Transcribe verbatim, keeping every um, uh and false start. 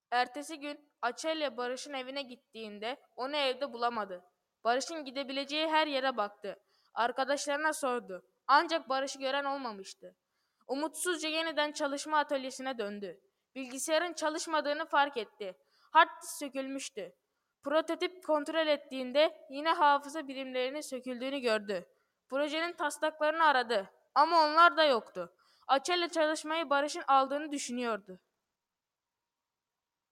Ertesi gün Açelya Barış'ın evine gittiğinde onu evde bulamadı. Barış'ın gidebileceği her yere baktı. Arkadaşlarına sordu. Ancak Barış'ı gören olmamıştı. Umutsuzca yeniden çalışma atölyesine döndü. Bilgisayarın çalışmadığını fark etti. Hard disk sökülmüştü. Prototip kontrol ettiğinde yine hafıza birimlerinin söküldüğünü gördü. Projenin taslaklarını aradı ama onlar da yoktu. Açelya çalışmayı Barış'ın aldığını düşünüyordu.